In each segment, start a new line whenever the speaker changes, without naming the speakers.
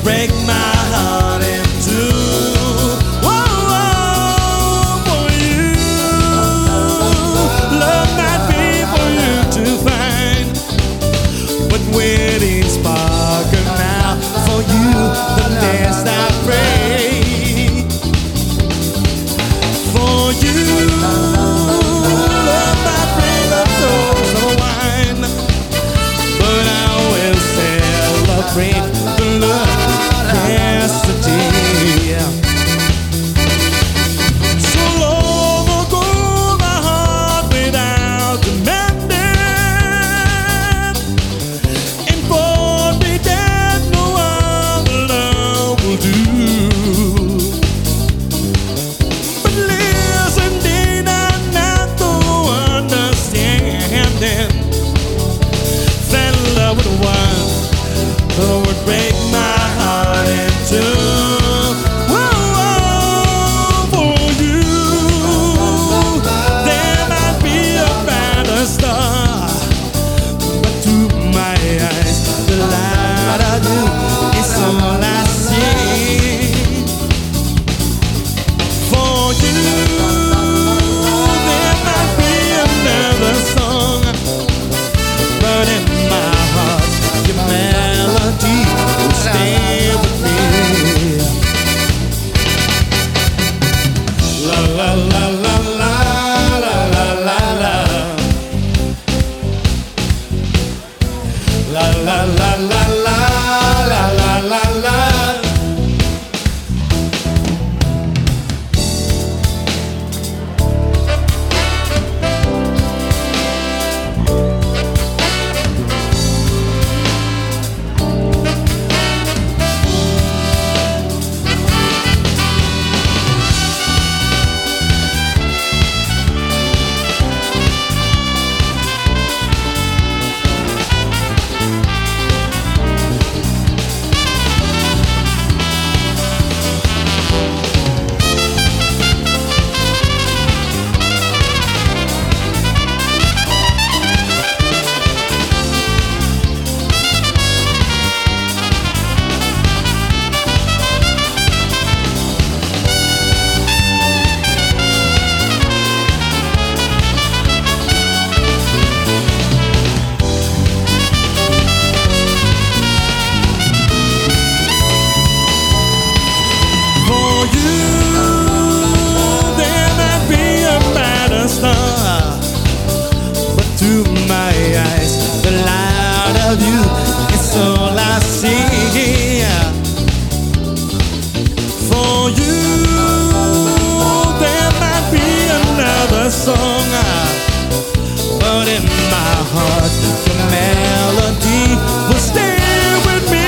break my heart in two. Whoa, for you, love might be for you to find, but when it's sparking now for you, the less I pray. For you, love might bring a dose of wine, but I will celebrate the love yesterday. So long ago, my heart without demanding, and for me that no other love will do. But listen, they not know understanding that love would one would break my heart in two. Whoa, for you, there might be a brighter star, but to my eyes, the light of you is all I see. For you, there might be another song, but in my heart, your melody will stay with me. La la la la la la la la la. La la la la la la la la la. For you, there might be a brighter star, but to my eyes, the light of you is all I see. For you, there might be another song, but in my heart, the melody will stay with me.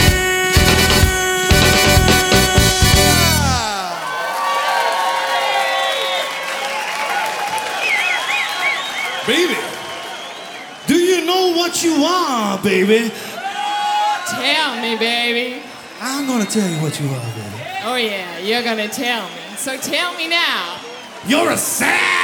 Baby, do you know what you are, baby?
Tell me, baby.
I'm gonna tell you what you are, baby.
Oh, yeah, you're gonna tell me. So tell me now.
You're a sad